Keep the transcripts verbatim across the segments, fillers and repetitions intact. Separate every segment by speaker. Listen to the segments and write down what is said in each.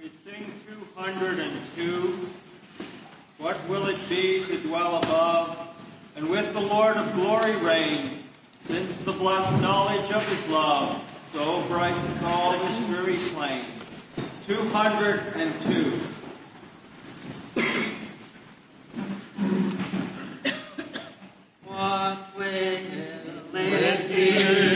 Speaker 1: We sing two hundred two. What will it be to dwell above, and with the Lord of glory reign, since the blessed knowledge of his love so brightens all this dreary plain? two hundred two.
Speaker 2: What will it be?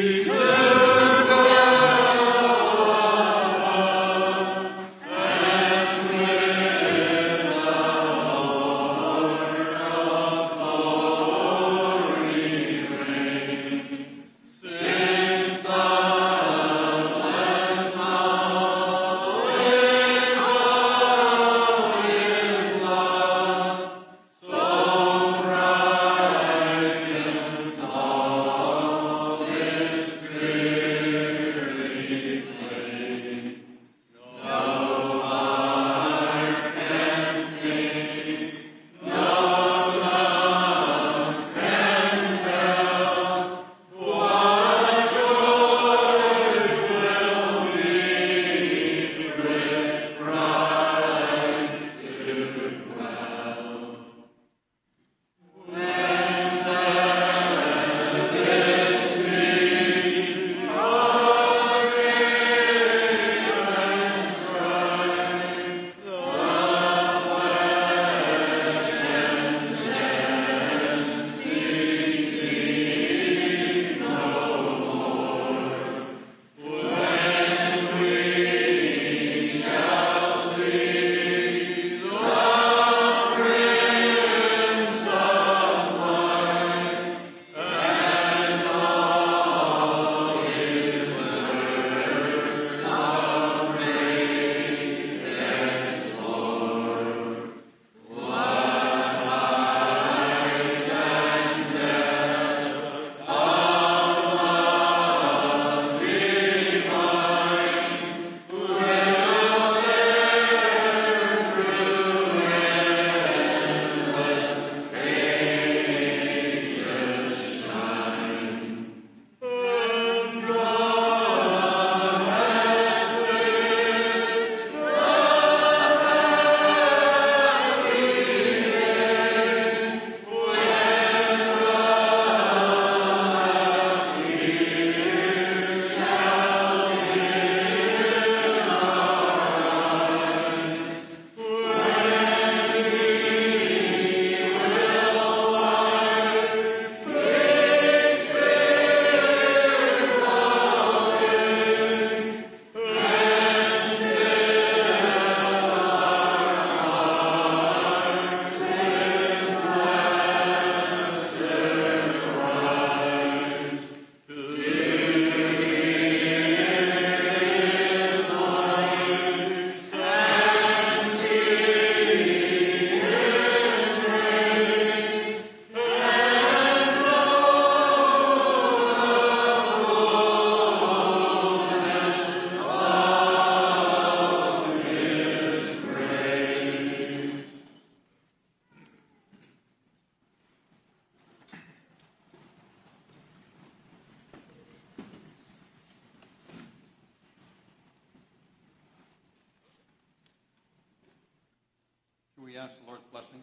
Speaker 1: We ask the Lord's blessing.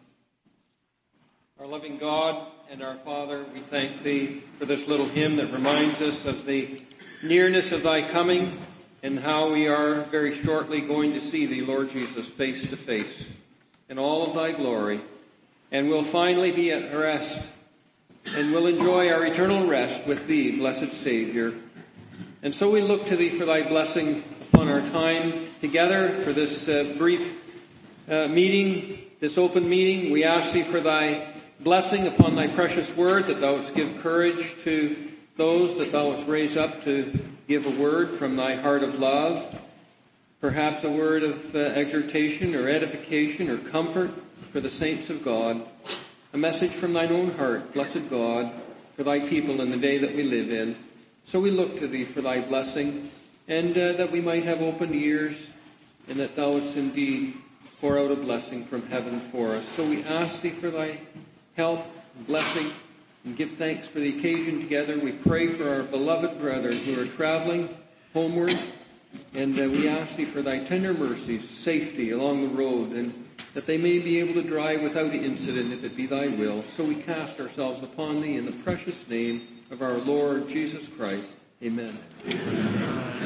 Speaker 1: Our loving God and our Father, we thank Thee for this little hymn that reminds us of the nearness of Thy coming and how we are very shortly going to see Thee, Lord Jesus, face to face in all of Thy glory, and we'll finally be at rest and we'll enjoy our eternal rest with Thee, blessed Savior. And so we look to Thee for Thy blessing upon our time together for this uh, brief uh, meeting, this open meeting. We ask Thee for Thy blessing upon Thy precious word, that Thou wouldst give courage to those that Thou wouldst raise up to give a word from Thy heart of love, perhaps a word of uh, exhortation or edification or comfort for the saints of God, a message from Thine own heart, blessed God, for Thy people in the day that we live in. So we look to Thee for Thy blessing, and uh, that we might have open ears, and that Thou wouldst indeed pour out a blessing from heaven for us. So we ask Thee for Thy help and blessing, and give thanks for the occasion together. We pray for our beloved brethren who are traveling homeward, And uh, we ask thee for thy tender mercies, safety along the road, and that they may be able to drive without incident if it be thy will. So we cast ourselves upon thee in the precious name of our Lord Jesus Christ. Amen. Amen.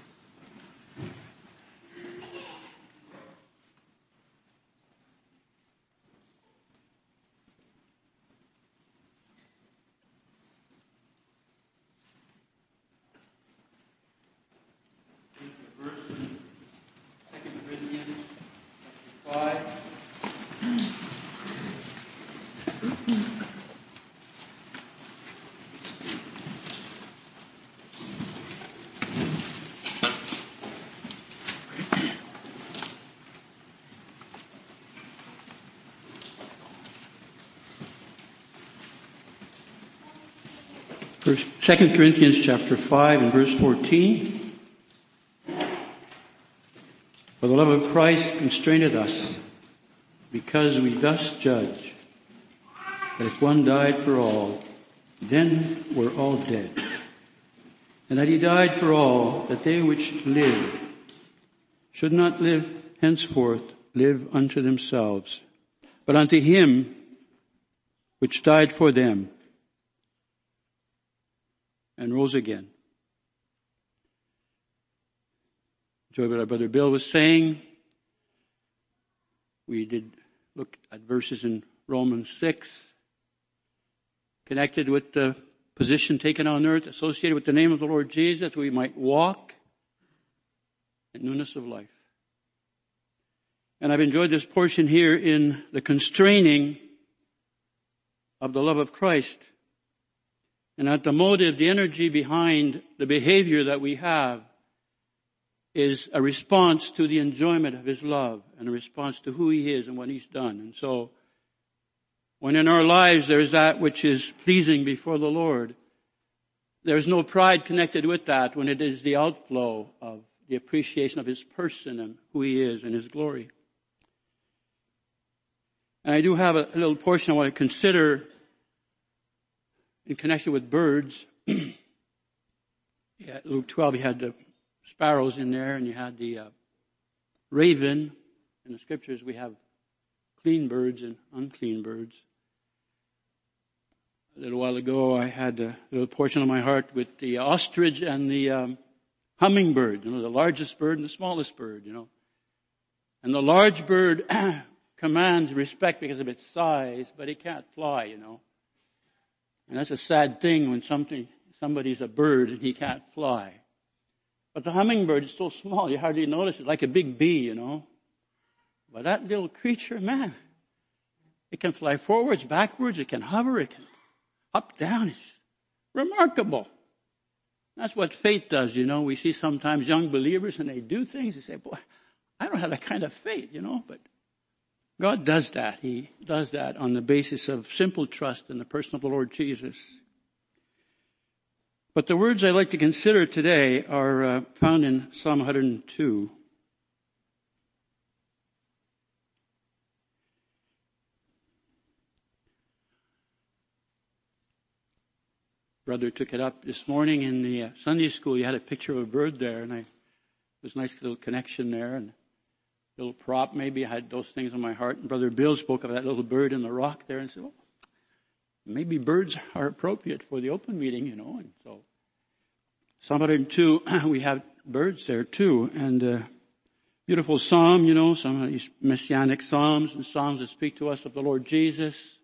Speaker 3: Second Corinthians chapter five and verse fourteen. For the love of Christ constraineth us, because we thus judge, that if one died for all, then we're all dead. And that he died for all, that they which live should not live henceforth live unto themselves, but unto him which died for them and rose again. Enjoy what our brother Bill was saying. We did look at verses in Romans six, connected with the position taken on earth, associated with the name of the Lord Jesus, we might walk in newness of life. And I've enjoyed this portion here in the constraining of the love of Christ. And that the motive, the energy behind the behavior that we have is a response to the enjoyment of His love and a response to who He is and what He's done. And so, when in our lives there is that which is pleasing before the Lord, there is no pride connected with that when it is the outflow of the appreciation of His person and who He is and His glory. And I do have a little portion I want to consider in connection with birds. Yeah, Luke twelve, you had the sparrows in there, and you had the uh, raven. In the scriptures, we have clean birds and unclean birds. A little while ago, I had a little portion of my heart with the ostrich and the um, hummingbird. You know, the largest bird and the smallest bird. You know, and the large bird commands respect because of its size, but it can't fly. You know. And that's a sad thing when something, somebody's a bird and he can't fly. But the hummingbird is so small, you hardly notice it, like a big bee, you know. But that little creature, man, it can fly forwards, backwards, it can hover, it can up, down. It's remarkable. That's what faith does, you know. We see sometimes young believers and they do things, they say, boy, I don't have that kind of faith, you know, but God does that. He does that on the basis of simple trust in the person of the Lord Jesus. But the words I'd like to consider today are uh, found in Psalm one hundred two. Brother took it up this morning in the uh, Sunday school. You had a picture of a bird there, and I, it was a nice little connection there. And little prop, maybe I had those things on my heart. And Brother Bill spoke of that little bird in the rock there and said, well, maybe birds are appropriate for the open meeting, you know. And so, Psalm one hundred two, we have birds there too. And uh, beautiful psalm, you know, some of these messianic psalms and psalms that speak to us of the Lord Jesus.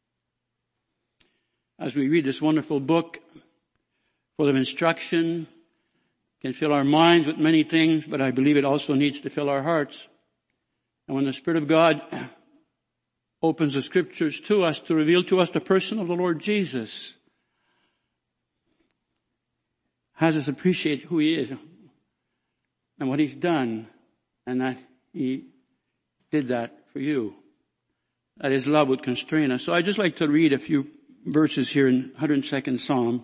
Speaker 3: As we read this wonderful book full of instruction, can fill our minds with many things, but I believe it also needs to fill our hearts. And when the Spirit of God opens the scriptures to us to reveal to us the person of the Lord Jesus, has us appreciate who He is and what He's done, and that He did that for you. That His love would constrain us. So I'd just like to read a few verses here in one hundred second Psalm.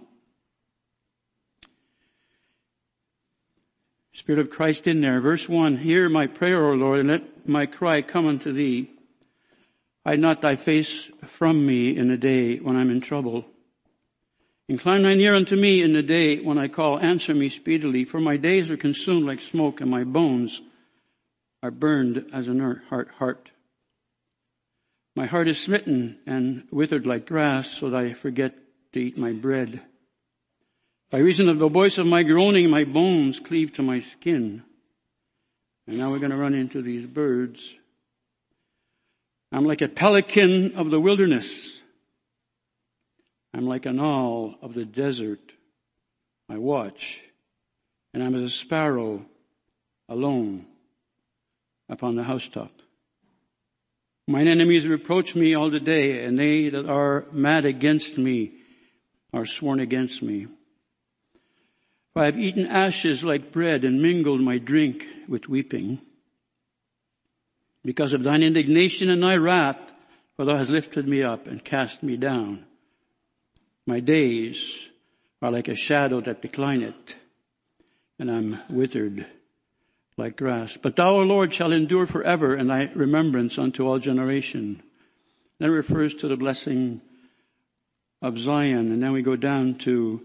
Speaker 3: Spirit of Christ in there. Verse one, hear my prayer, O Lord, and let my cry come unto Thee. Hide not Thy face from me in the day when I'm in trouble. Incline thine ear unto me in the day when I call. Answer me speedily. For my days are consumed like smoke, and my bones are burned as an heart. heart. My heart is smitten and withered like grass, so that I forget to eat my bread. By reason of the voice of my groaning, my bones cleave to my skin. And now we're going to run into these birds. I'm like a pelican of the wilderness. I'm like an owl of the desert. I watch, and I'm as a sparrow alone upon the housetop. Mine enemies reproach me all the day, and they that are mad against me are sworn against me. For I have eaten ashes like bread and mingled my drink with weeping. Because of thine indignation and thy wrath, for thou hast lifted me up and cast me down. My days are like a shadow that declineth, and I'm withered like grass. But thou, O Lord, shalt endure forever, and thy remembrance unto all generation. That refers to the blessing of Zion. And then we go down to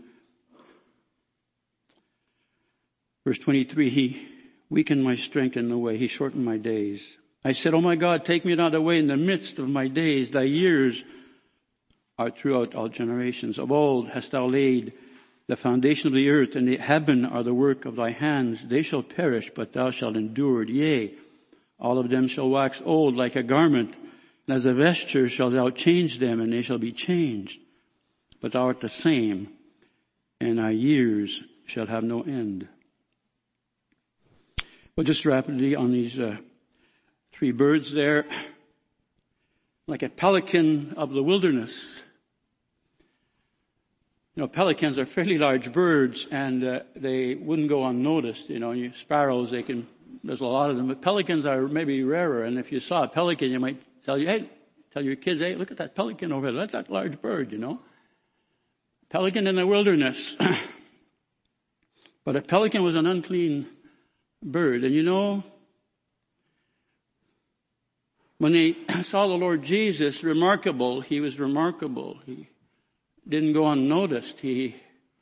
Speaker 3: verse twenty-three. He weakened my strength in the way. He shortened my days. I said, O my God, take me not away in the midst of my days. Thy years are throughout all generations. Of old hast thou laid the foundation of the earth, and the heaven are the work of thy hands. They shall perish, but thou shalt endure. Yea, all of them shall wax old like a garment, and as a vesture shalt thou change them, and they shall be changed. But thou art the same, and thy years shall have no end. Well, just rapidly on these uh, three birds there, like a pelican of the wilderness. You know, pelicans are fairly large birds, and uh, they wouldn't go unnoticed. You know, you, sparrows, they can, there's a lot of them, but pelicans are maybe rarer. And if you saw a pelican, you might tell you, hey, tell your kids, hey, look at that pelican over there. That's that large bird, you know. Pelican in the wilderness. But a pelican was an unclean bird. And you know, when they saw the Lord Jesus, remarkable, he was remarkable. He didn't go unnoticed. He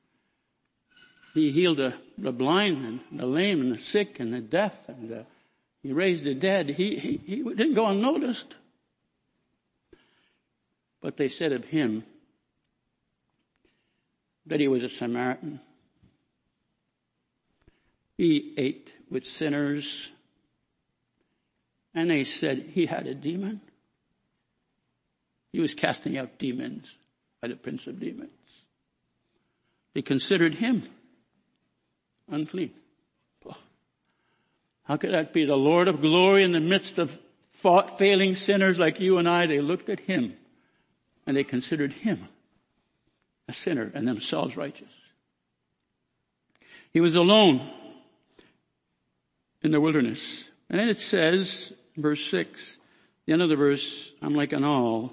Speaker 3: he healed the, the blind and the lame and the sick and the deaf, and the, he raised the dead. He, he he didn't go unnoticed. But they said of him that he was a Samaritan. He ate with sinners. And they said he had a demon. He was casting out demons by the prince of demons. They considered him unclean. How could that be? The Lord of glory in the midst of failing sinners like you and I, they looked at him and they considered him a sinner and themselves righteous. He was alone in the wilderness. And then it says, verse six, the end of the verse, I'm like an owl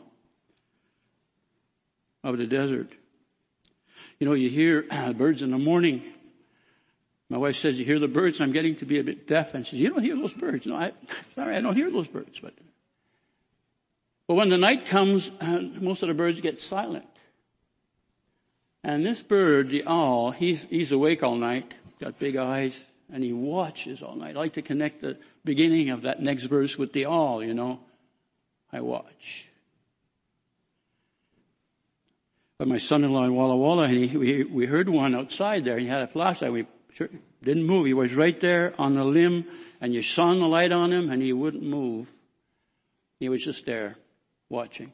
Speaker 3: of the desert. You know, you hear birds in the morning. My wife says, you hear the birds? I'm getting to be a bit deaf. And she says, you don't hear those birds. No, I, sorry, I don't hear those birds. But, but when the night comes, uh, most of the birds get silent. And this bird, the owl, he's, he's awake all night, got big eyes, and he watches all night. I like to connect the beginning of that next verse with the owl, you know. I watch. But my son-in-law in Walla Walla, and he, we, we heard one outside there. He had a flashlight. We didn't move. He was right there on the limb, and you shone the light on him, and he wouldn't move. He was just there, watching.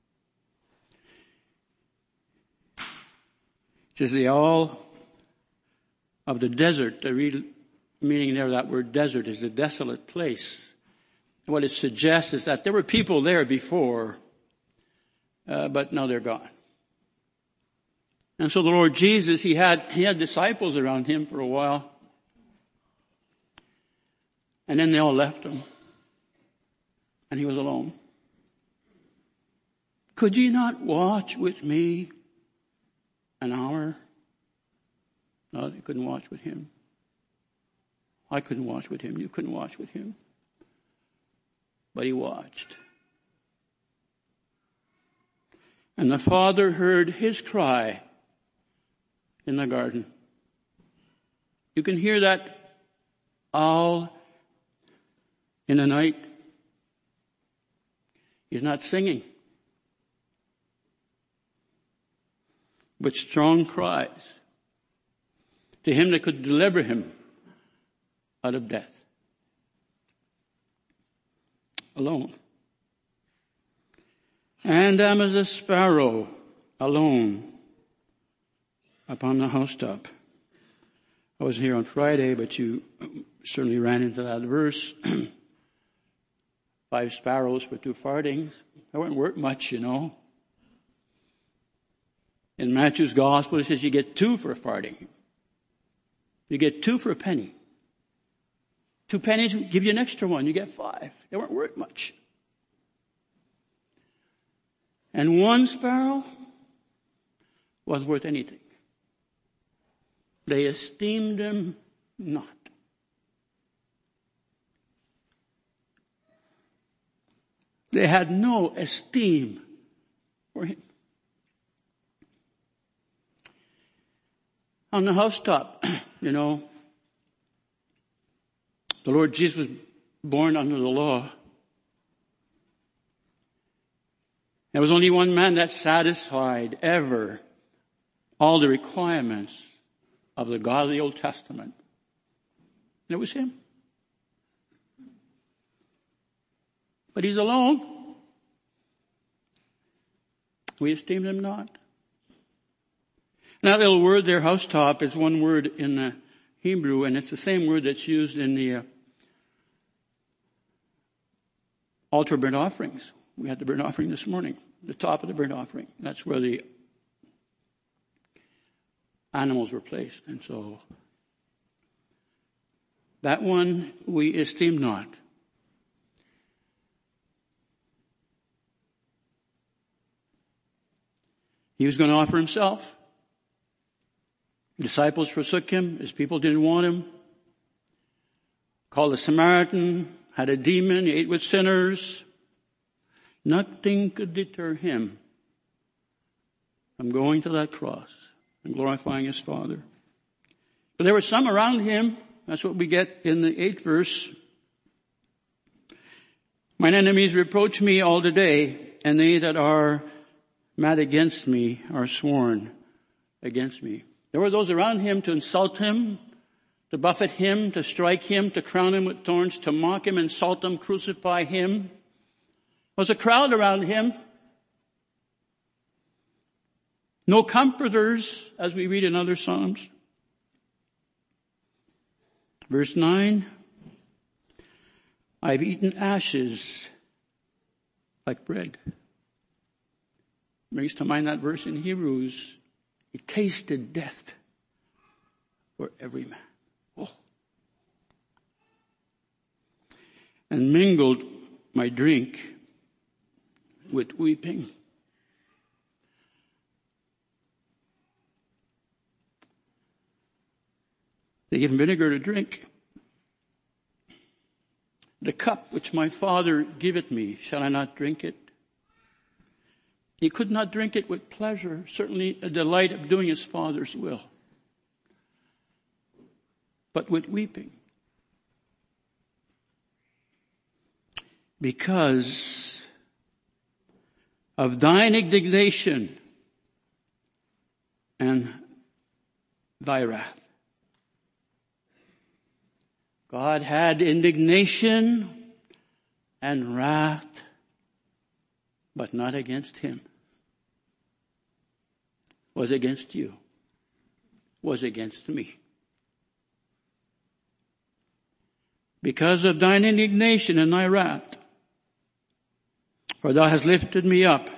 Speaker 3: Just the owl of the desert. The real meaning there of that word desert is the desolate place. What it suggests is that there were people there before, uh, but now they're gone. And so the Lord Jesus, he had, he had disciples around him for a while. And then they all left him. And he was alone. Could ye not watch with me an hour? No, they couldn't watch with him. I couldn't watch with him. You couldn't watch with him. But he watched. And the Father heard his cry in the garden. You can hear that owl in the night. He's not singing, but strong cries to him that could deliver him out of death. Alone. And am as a sparrow alone upon the housetop. I wasn't here on Friday, but you certainly ran into that verse. Five sparrows for two farthings. That wouldn't work much, you know. In Matthew's gospel, it says you get two for a farthing. You get two for a penny. Two pennies give you an extra one. You get five. They weren't worth much. And one sparrow was worth anything. They esteemed him not. They had no esteem for him. On the housetop, you know, the Lord Jesus was born under the law. There was only one man that satisfied ever all the requirements of the God of the Old Testament. And it was him. But he's alone. We esteem him not. And that little word there, housetop, is one word in the Hebrew, and it's the same word that's used in the uh, altar burnt offerings. We had the burnt offering this morning, the top of the burnt offering. That's where the animals were placed. And so that one we esteem not. He was going to offer himself. The disciples forsook him. His people didn't want him. Called a Samaritan, had a demon, he ate with sinners. Nothing could deter him from going to that cross and glorifying his Father. But there were some around him. That's what we get in the eighth verse. Mine enemies reproach me all the day, and they that are mad against me are sworn against me. There were those around him to insult him, to buffet him, to strike him, to crown him with thorns, to mock him, insult him, crucify him. There was a crowd around him. No comforters, as we read in other Psalms. Verse nine, I've eaten ashes like bread. Brings to mind that verse in Hebrews. He tasted death for every man. Oh. And mingled my drink with weeping. They give him vinegar to drink. The cup which my Father giveth me, shall I not drink it? He could not drink it with pleasure, certainly a delight of doing his Father's will, but with weeping. Because of thine indignation and thy wrath. God had indignation and wrath, but not against him. Was against you. Was against me. Because of thine indignation and thy wrath. For thou hast lifted me up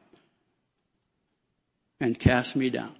Speaker 3: and cast me down.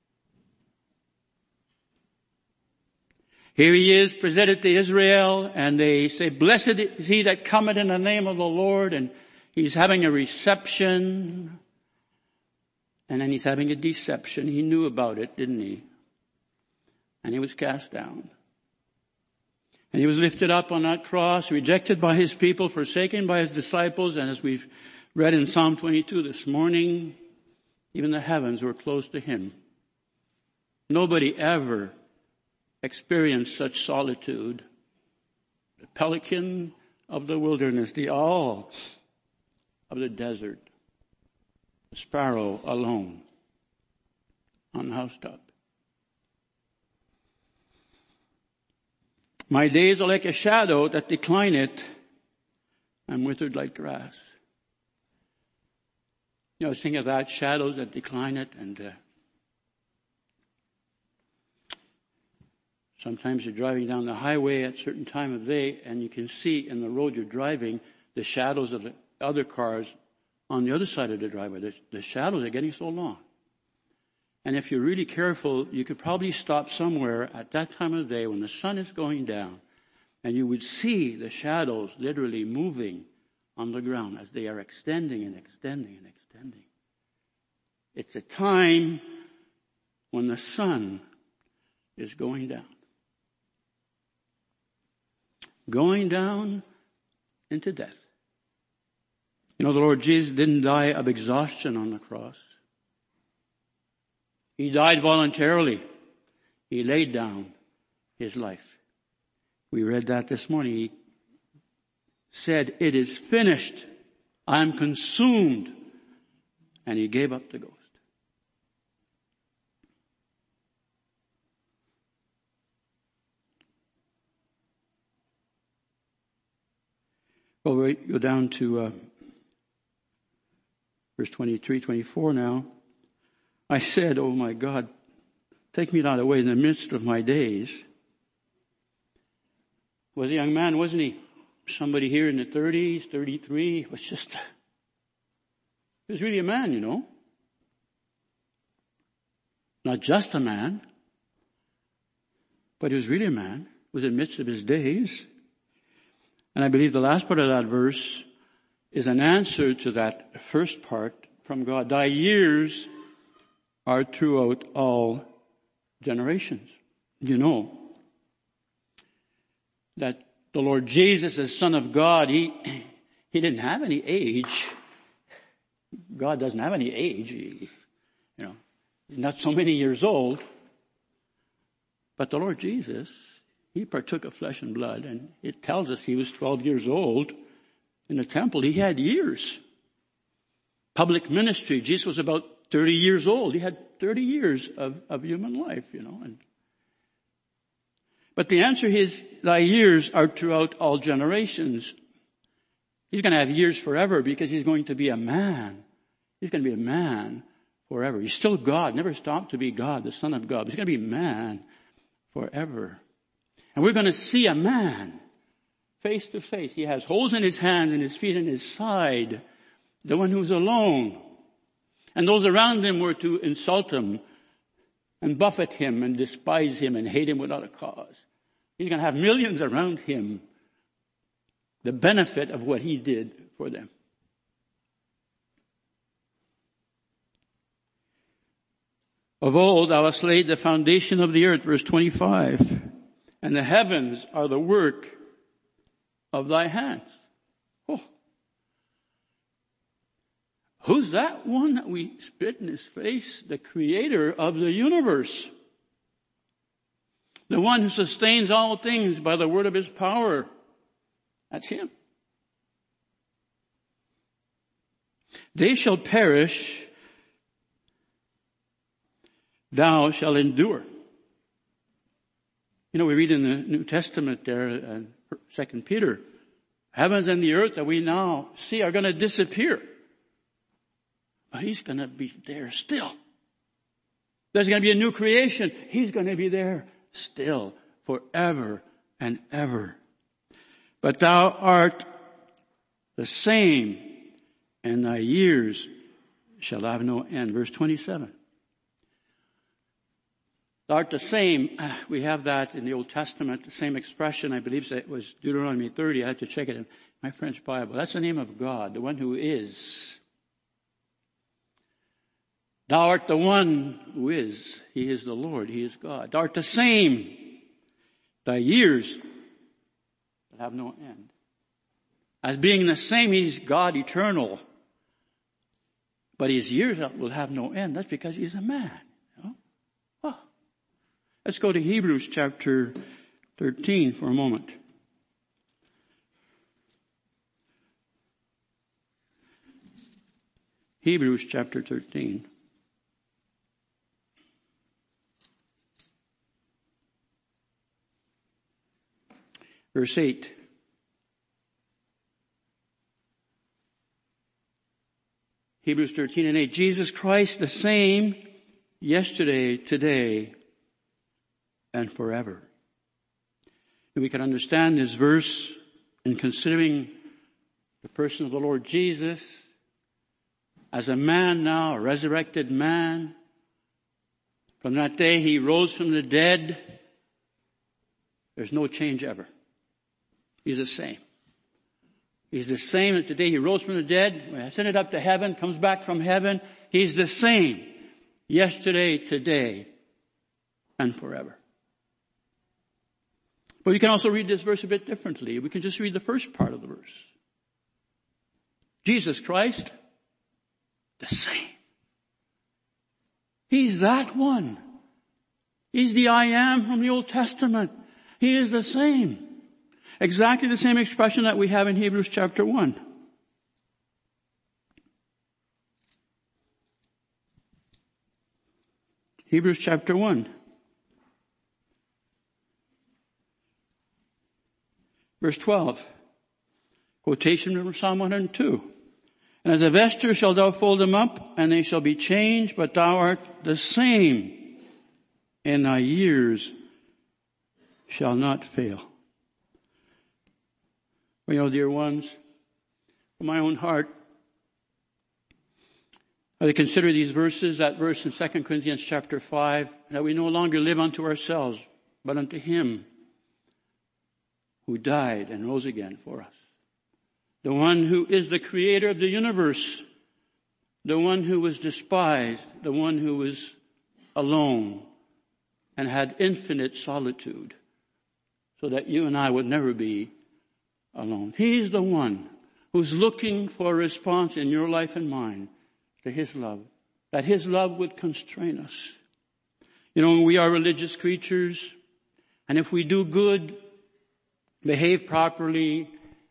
Speaker 3: Here he is presented to Israel, and they say, blessed is he that cometh in the name of the Lord. And he's having a reception. And then he's having a deception. He knew about it, didn't he? And he was cast down. And he was lifted up on that cross, rejected by his people, forsaken by his disciples. And as we've read in Psalm twenty-two this morning, even the heavens were closed to him. Nobody ever experienced such solitude. The pelican of the wilderness, the owl of the desert, the sparrow alone on the housetop. My days are like a shadow that declineth. I'm withered like grass. You know, I was thinking of that, shadows that declineth, and uh, sometimes you're driving down the highway at a certain time of day, and you can see in the road you're driving the shadows of the other cars on the other side of the driveway. The, the shadows are getting so long. And if you're really careful, you could probably stop somewhere at that time of day when the sun is going down, and you would see the shadows literally moving on the ground as they are extending and extending and extending. It's a time when the sun is going down. Going down into death. You know, the Lord Jesus didn't die of exhaustion on the cross. He died voluntarily. He laid down his life. We read that this morning. He said, "It is finished. I am consumed." And he gave up the ghost. Well, we go down to uh, verse twenty-three, twenty-four now. I said, "Oh my God, take me not away in the midst of my days." Was a young man, wasn't he? Somebody here in the thirties, thirty-three. It was just, he was really a man, you know. Not just a man, but he was really a man. He was in the midst of his days. And I believe the last part of that verse is an answer to that first part from God. Thy years are throughout all generations. You know that the Lord Jesus, as Son of God, he, he didn't have any age. God doesn't have any age. He, you know, he's not so many years old. But the Lord Jesus, he partook of flesh and blood, and it tells us he was twelve years old in the temple. He had years. Public ministry, Jesus was about thirty years old. He had thirty years of, of human life, you know. And, but the answer is, thy years are throughout all generations. He's going to have years forever because he's going to be a man. He's going to be a man forever. He's still God, never stopped to be God, the Son of God. He's going to be man forever. And we're going to see a man face to face. He has holes in his hands and his feet and his side. The one who's alone. And those around him were to insult him and buffet him and despise him and hate him without a cause. He's going to have millions around him. The benefit of what he did for them. Of old thou hast laid the foundation of the earth, verse twenty-five. And the heavens are the work of thy hands. Oh. Who's that one that we spit in his face? The creator of the universe. The one who sustains all things by the word of his power. That's him. They shall perish. Thou shalt endure. You know, we read in the New Testament there, uh, Second Peter, heavens and the earth that we now see are going to disappear. But he's going to be there still. There's going to be a new creation. He's going to be there still forever and ever. But thou art the same, and thy years shall have no end. Verse twenty-seven. Thou art the same. We have that in the Old Testament, the same expression. I believe it was Deuteronomy thirty. I have to check it in my French Bible. That's the name of God, the one who is. Thou art the one who is. He is the Lord. He is God. Thou art the same. Thy years will have no end. As being the same, he's God eternal. But his years will have no end. That's because he's a man. You know? Oh. Let's go to Hebrews chapter thirteen for a moment. Hebrews chapter thirteen. Verse eight. Hebrews thirteen and eight. Jesus Christ the same yesterday, today, and forever. And we can understand this verse in considering the person of the Lord Jesus as a man now, a resurrected man. From that day he rose from the dead. There's no change ever. He's the same. He's the same as the day he rose from the dead. When I sent it up to heaven, comes back from heaven. He's the same yesterday, today, and forever. But we can also read this verse a bit differently. We can just read the first part of the verse. Jesus Christ, the same. He's that one. He's the I am from the Old Testament. He is the same. Exactly the same expression that we have in Hebrews chapter one. Hebrews chapter one. Verse twelve. Quotation from Psalm one hundred two. And as a vesture shalt thou fold them up, and they shall be changed, but thou art the same, and thy years shall not fail. Well, you know, dear ones, from my own heart, as I consider these verses, that verse in Second Corinthians chapter five, that we no longer live unto ourselves, but unto Him who died and rose again for us. The one who is the creator of the universe, the one who was despised, the one who was alone and had infinite solitude, so that you and I would never be alone. He's the one who's looking for a response in your life and mine to His love, that His love would constrain us. You know, we are religious creatures, and if we do good, behave properly,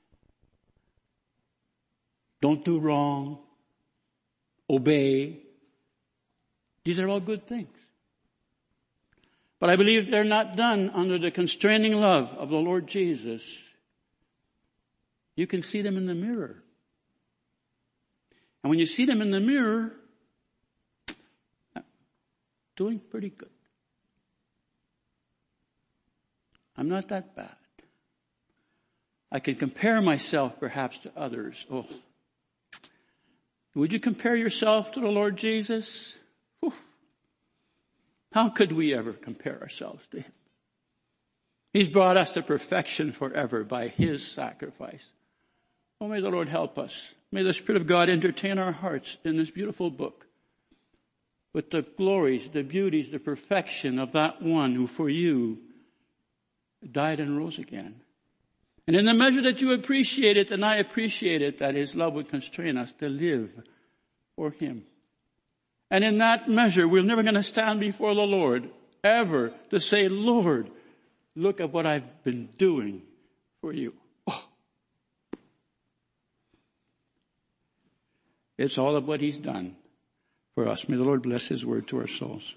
Speaker 3: don't do wrong, obey, these are all good things. But I believe they're not done under the constraining love of the Lord Jesus. You can see them in the mirror. And when you see them in the mirror, doing pretty good. I'm not that bad. I can compare myself perhaps to others. Oh, would you compare yourself to the Lord Jesus? Whew. How could we ever compare ourselves to Him? He's brought us to perfection forever by His sacrifice. Oh, may the Lord help us. May the Spirit of God entertain our hearts in this beautiful book with the glories, the beauties, the perfection of that one who for you died and rose again. And in the measure that you appreciate it, and I appreciate it, that His love would constrain us to live for Him. And in that measure, we're never going to stand before the Lord ever to say, Lord, look at what I've been doing for you. Oh. It's all of what He's done for us. May the Lord bless His word to our souls.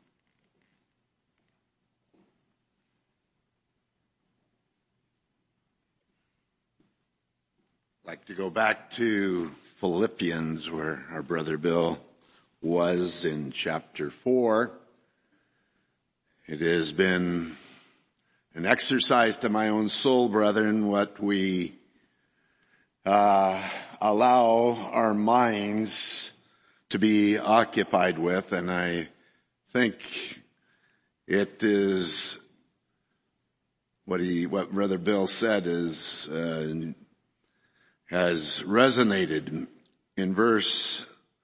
Speaker 2: I'd like to go back to Philippians, where our brother Bill was in chapter four. It has been an exercise to my own soul, brethren, what we uh, allow our minds to be occupied with, and I think it is what he, what Brother Bill said is uh, has resonated in verse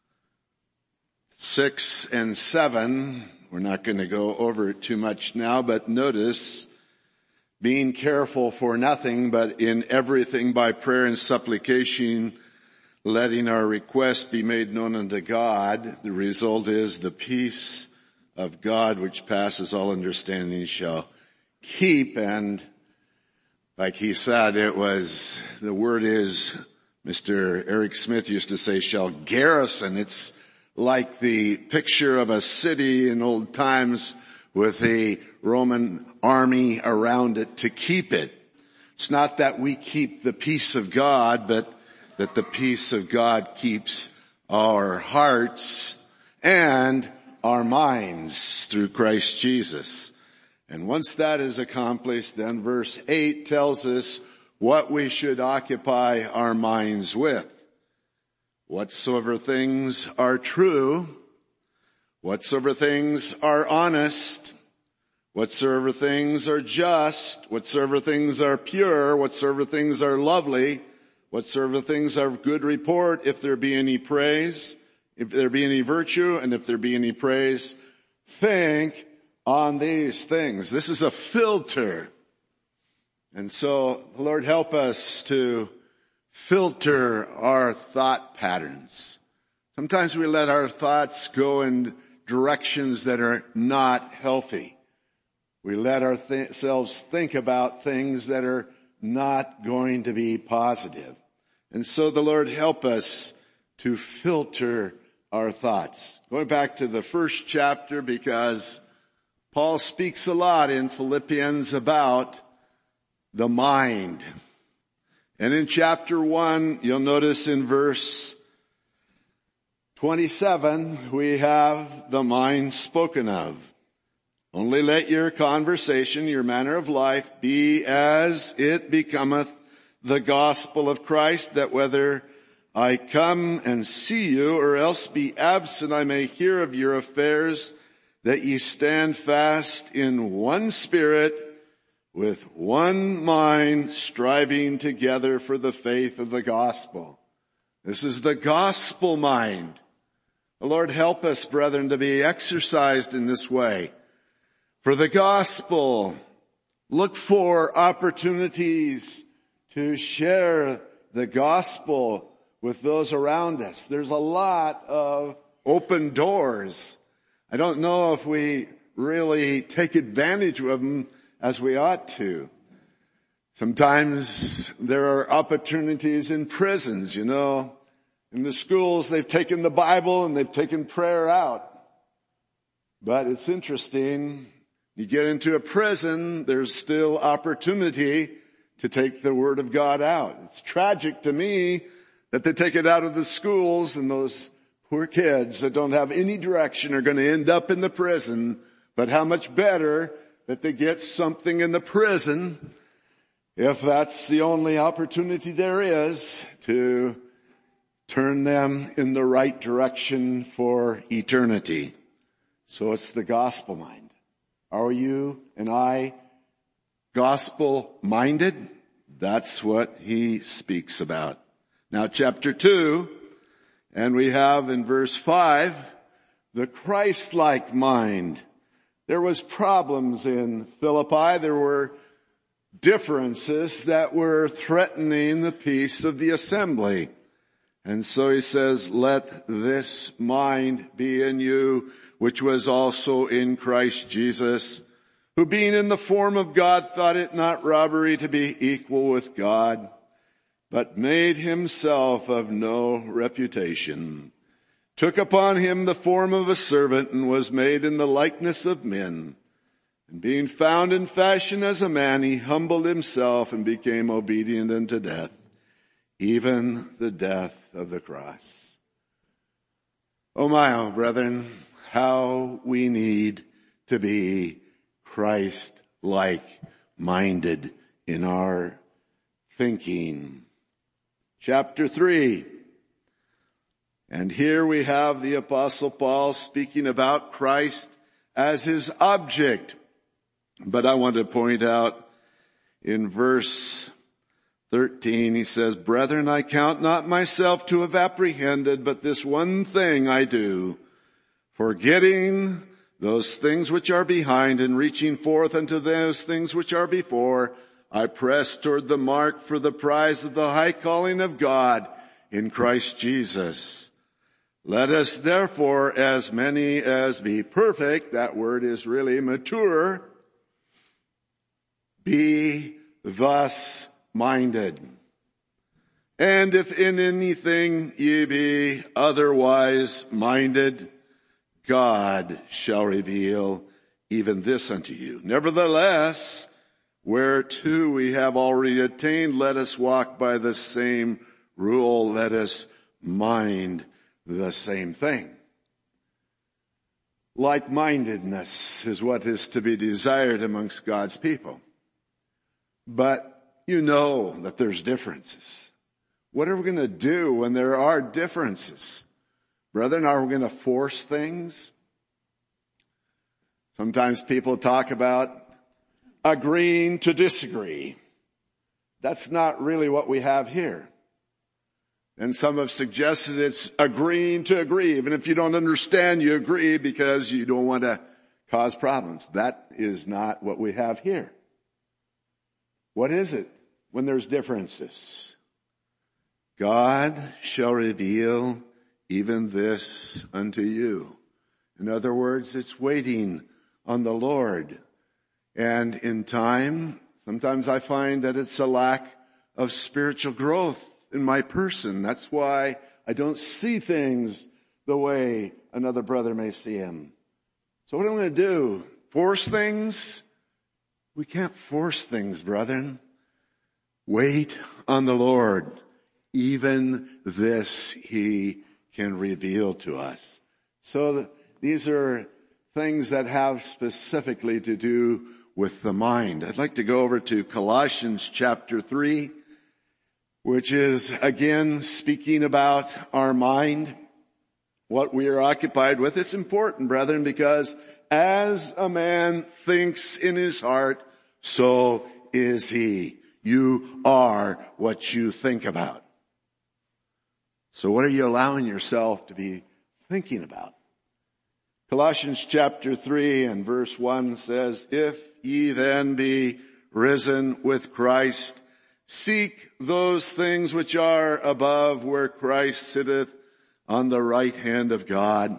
Speaker 2: six and seven. We're not going to go over it too much now, but notice, being careful for nothing, but in everything by prayer and supplication, letting our request be made known unto God. The result is the peace of God, which passes all understanding, shall keep. And like he said, it was, the word is, Mister Eric Smith used to say, shall garrison. It's like the picture of a city in old times with a Roman army around it to keep it. It's not that we keep the peace of God, but that the peace of God keeps our hearts and our minds through Christ Jesus. And once that is accomplished, then verse eight tells us what we should occupy our minds with. Whatsoever things are true, whatsoever things are honest, whatsoever things are just, whatsoever things are pure, whatsoever things are lovely, whatsoever things are of good report, if there be any praise, if there be any virtue, and if there be any praise, think on these things. This is a filter. And so, Lord, help us to filter our thought patterns. Sometimes we let our thoughts go in directions that are not healthy. We let ourselves think about things that are not going to be positive. And so the Lord help us to filter our thoughts. Going back to the first chapter, because Paul speaks a lot in Philippians about the mind. And in chapter one, you'll notice in verse twenty-seven, we have the mind spoken of. Only let your conversation, your manner of life, be as it becometh the gospel of Christ, that whether I come and see you or else be absent, I may hear of your affairs, that ye stand fast in one spirit, with one mind, striving together for the faith of the gospel. This is the gospel mind. The Lord help us, brethren, to be exercised in this way. For the gospel, look for opportunities to share the gospel with those around us. There's a lot of open doors. I don't know if we really take advantage of them as we ought to. Sometimes there are opportunities in prisons, you know. In the schools, they've taken the Bible and they've taken prayer out. But it's interesting, you get into a prison, there's still opportunity to take the Word of God out. It's tragic to me that they take it out of the schools, and those poor kids that don't have any direction are going to end up in the prison. But how much better that they get something in the prison, if that's the only opportunity there is, to turn them in the right direction for eternity. So it's the gospel mind. Are you and I gospel minded? That's what he speaks about. Now chapter two, and we have in verse five, the Christ-like mind. There was problems in Philippi. There were differences that were threatening the peace of the assembly. And so he says, let this mind be in you, which was also in Christ Jesus, who being in the form of God thought it not robbery to be equal with God, but made himself of no reputation, took upon him the form of a servant, and was made in the likeness of men. And being found in fashion as a man, he humbled himself and became obedient unto death, even the death of the cross. Oh my, oh brethren, how we need to be Christ-like minded in our thinking. Chapter three. And here we have the Apostle Paul speaking about Christ as his object. But I want to point out in verse thirteen, he says, brethren, I count not myself to have apprehended, but this one thing I do, forgetting those things which are behind and reaching forth unto those things which are before, I press toward the mark for the prize of the high calling of God in Christ Jesus. Let us therefore, as many as be perfect, that word is really mature, be thus minded. And if in anything ye be otherwise minded, God shall reveal even this unto you. Nevertheless, whereto we have already attained, let us walk by the same rule. Let us mind the same thing. Like-mindedness is what is to be desired amongst God's people. But you know that there's differences. What are we going to do when there are differences? Brethren, are we going to force things? Sometimes people talk about agreeing to disagree. That's not really what we have here. And some have suggested it's agreeing to agree. Even if you don't understand, you agree because you don't want to cause problems. That is not what we have here. What is it when there's differences? God shall reveal even this unto you. In other words, it's waiting on the Lord. And in time, sometimes I find that it's a lack of spiritual growth in my person. That's why I don't see things the way another brother may see them. So what am I going to do? Force things? We can't force things, brethren. Wait on the Lord. Even this he can reveal to us. So these are things that have specifically to do with the mind. I'd like to go over to Colossians chapter three, which is again speaking about our mind, what we are occupied with. It's important, brethren, because as a man thinks in his heart, so is he. You are what you think about. So what are you allowing yourself to be thinking about? Colossians chapter three and verse one says, if ye then be risen with Christ, seek those things which are above, where Christ sitteth on the right hand of God.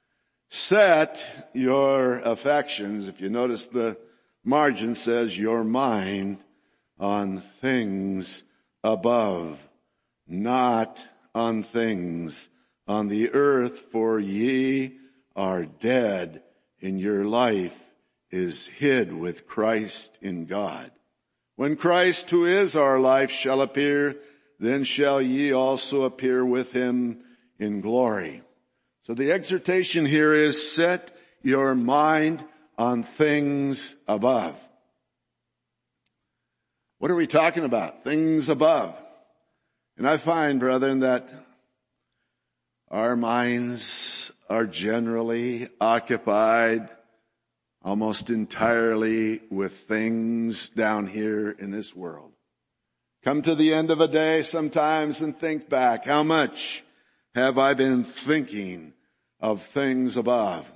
Speaker 2: Set your affections, if you notice the margin says, your mind on things above, not on things on the earth, for ye are dead, and your life is hid with Christ in God. When Christ, who is our life, shall appear, then shall ye also appear with him in glory. So the exhortation here is, set your mind on things above. What are we talking about? Things above. And I find, brethren, that our minds are generally occupied almost entirely with things down here in this world. Come to the end of a day sometimes and think back, how much have I been thinking of things above?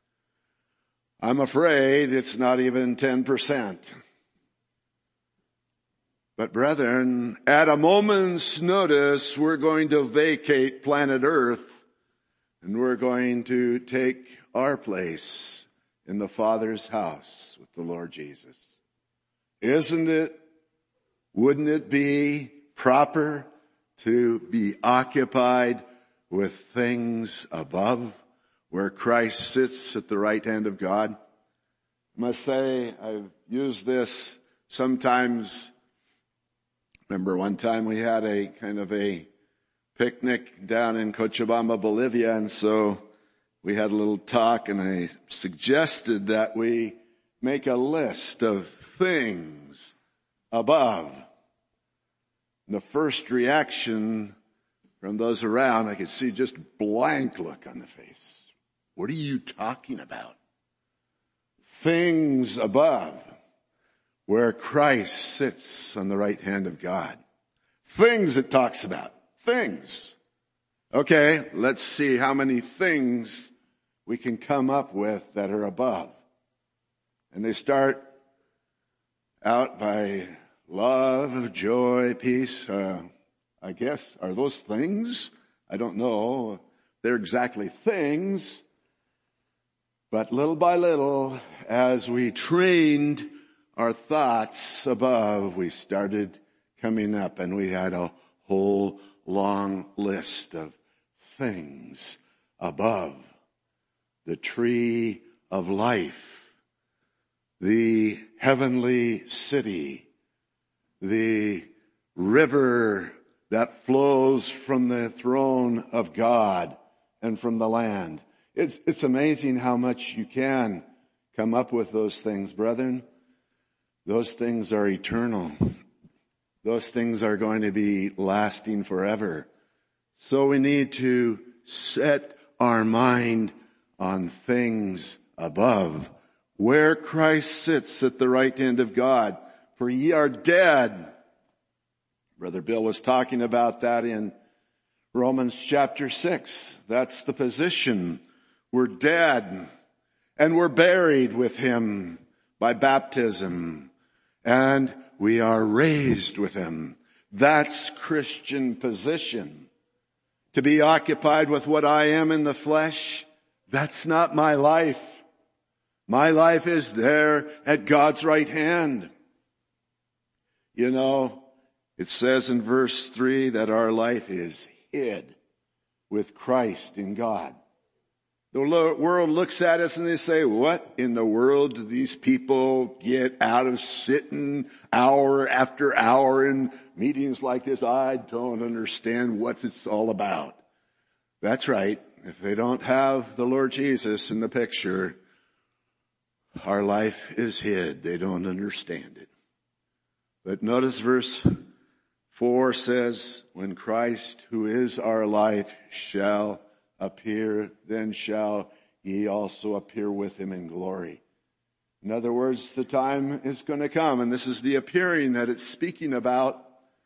Speaker 2: I'm afraid it's not even ten percent. But brethren, at a moment's notice, we're going to vacate planet Earth, and we're going to take our place in the Father's house with the Lord Jesus. Isn't it, wouldn't it be proper to be occupied with things above, where Christ sits at the right hand of God? I must say, I've used this sometimes. Remember one time we had a kind of a picnic down in Cochabamba, Bolivia, and so we had a little talk, and I suggested that we make a list of things above. And the first reaction from those around, I could see just blank look on the face. What are you talking about? Things above, where Christ sits on the right hand of God. Things it talks about. Things. Okay, let's see how many things we can come up with that are above. And they start out by love, joy, peace. Uh, I guess, are those things? I don't know. they're exactly things, but little by little, as we trained our thoughts above, we started coming up, and we had a whole long list of things above. The tree of life, the heavenly city, the river that flows from the throne of God and from the land. It's, it's amazing how much you can come up with those things, brethren. Those things are eternal. Those things are going to be lasting forever. So we need to set our mind on things above, where Christ sits at the right hand of God. For ye are dead. Brother Bill was talking about that in Romans chapter six. That's the position. We're dead, and we're buried with him by baptism, and we are raised with him. That's Christian position. To be occupied with what I am in the flesh, that's not my life. My life is there at God's right hand. You know, it says in verse three that our life is hid with Christ in God. The world looks at us and they say, what in the world do these people get out of sitting hour after hour in meetings like this? I don't understand what it's all about. That's right. If they don't have the Lord Jesus in the picture, our life is hid. They don't understand it. But notice verse four says, when Christ, who is our life, shall appear, then shall ye also appear with him in glory. In other words, the time is going to come, and this is the appearing that it's speaking about.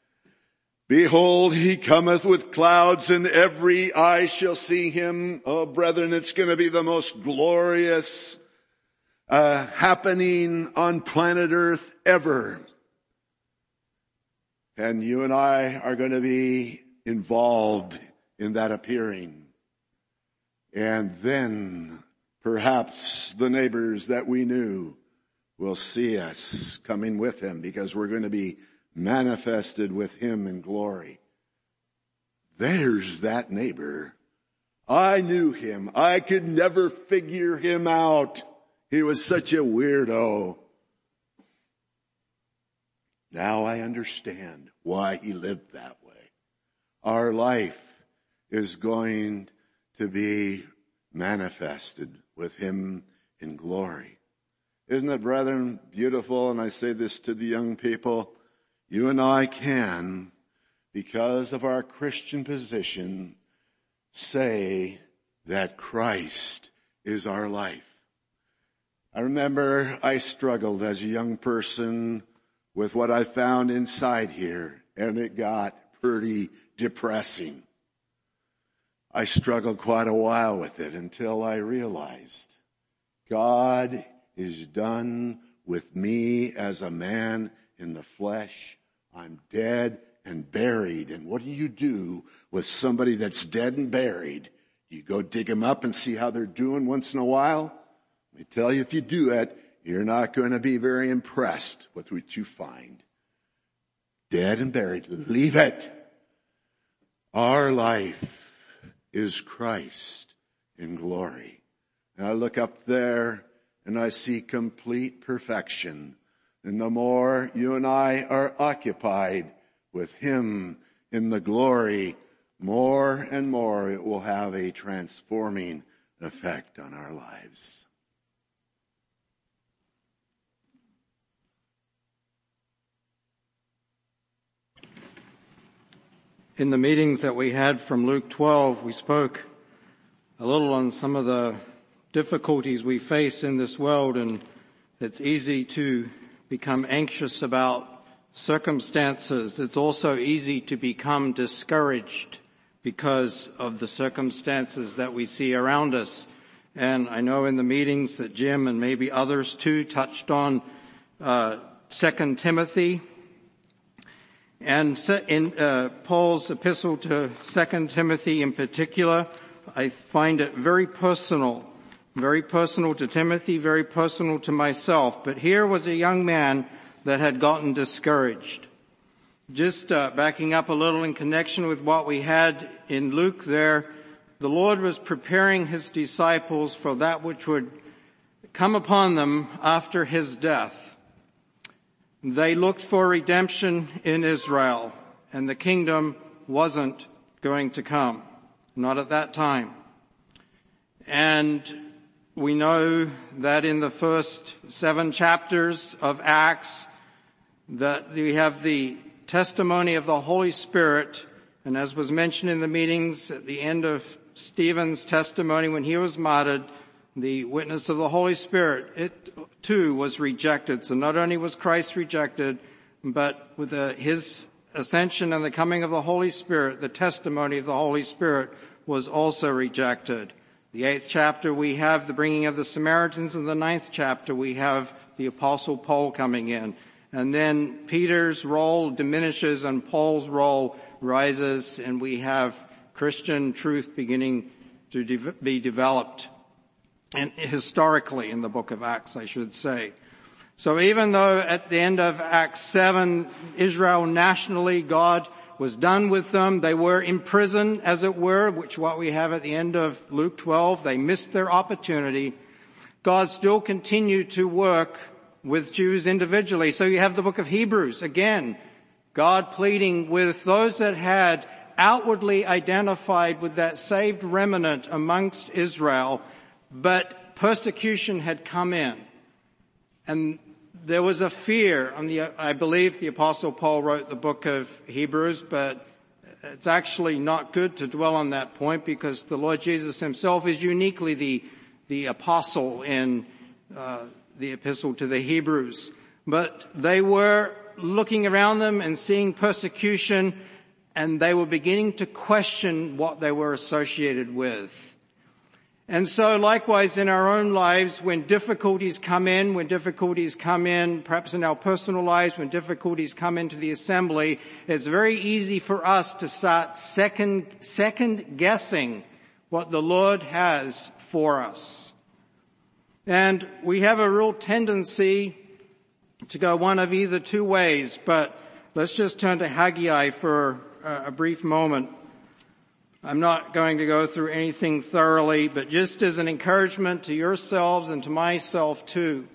Speaker 2: Behold, he cometh with clouds, and every eye shall see him. Oh, brethren, it's going to be the most glorious uh, happening on planet Earth ever. And you and I are going to be involved in that appearing. And then perhaps the neighbors that we knew will see us coming with him, because we're going to be manifested with him in glory. There's that neighbor. I knew him. I could never figure him out. He was such a weirdo. Now I understand why he lived that way. Our life is going to be manifested with him in glory. Isn't it, brethren, beautiful? And I say this to the young people. You and I can, because of our Christian position, say that Christ is our life. I remember I struggled as a young person with what I found inside here, and it got pretty depressing. I struggled quite a while with it until I realized God is done with me as a man in the flesh. I'm dead and buried. And what do you do with somebody that's dead and buried? You go dig them up and see how they're doing once in a while? Let me tell you, if you do it, you're not going to be very impressed with what you find. Dead and buried. Leave it. Our life is Christ in glory. And I look up there and I see complete perfection. And the more you and I are occupied with him in the glory, more and more it will have a transforming effect on our lives.
Speaker 4: In the meetings that we had from Luke twelve, we spoke a little on some of the difficulties we face in this world, and it's easy to become anxious about circumstances. It's also easy to become discouraged because of the circumstances that we see around us. And I know in the meetings that Jim and maybe others too touched on uh, Second Timothy. And in uh, Paul's epistle to Second Timothy in particular, I find it very personal, very personal to Timothy, very personal to myself. But here was a young man that had gotten discouraged. Just uh, backing up a little in connection with what we had in Luke there, the Lord was preparing his disciples for that which would come upon them after his death. They looked for redemption in Israel, and the kingdom wasn't going to come, not at that time. And we know that in the first seven chapters of Acts that we have the testimony of the Holy Spirit, and as was mentioned in the meetings at the end of Stephen's testimony when he was martyred, the witness of the Holy Spirit, it too was rejected. So not only was Christ rejected, but with the, his ascension and the coming of the Holy Spirit, the testimony of the Holy Spirit was also rejected. The eighth chapter we have the bringing of the Samaritans, and the ninth chapter we have the Apostle Paul coming in. And then Peter's role diminishes and Paul's role rises, and we have Christian truth beginning to de- be developed. And historically in the book of Acts, I should say. So even though at the end of Acts seven, Israel nationally, God was done with them, they were in prison, as it were, which what we have at the end of Luke twelve, they missed their opportunity. God still continued to work with Jews individually. So you have the book of Hebrews, again, God pleading with those that had outwardly identified with that saved remnant amongst Israel, but persecution had come in. And there was a fear. On the, I believe the Apostle Paul wrote the book of Hebrews, but it's actually not good to dwell on that point because the Lord Jesus himself is uniquely the, the apostle in uh, the epistle to the Hebrews. But they were looking around them and seeing persecution, and they were beginning to question what they were associated with. And so likewise in our own lives, when difficulties come in, when difficulties come in, perhaps in our personal lives, when difficulties come into the assembly, it's very easy for us to start second, second guessing what the Lord has for us. And we have a real tendency to go one of either two ways, but let's just turn to Haggai for a brief moment. I'm not going to go through anything thoroughly, but just as an encouragement to yourselves and to myself too.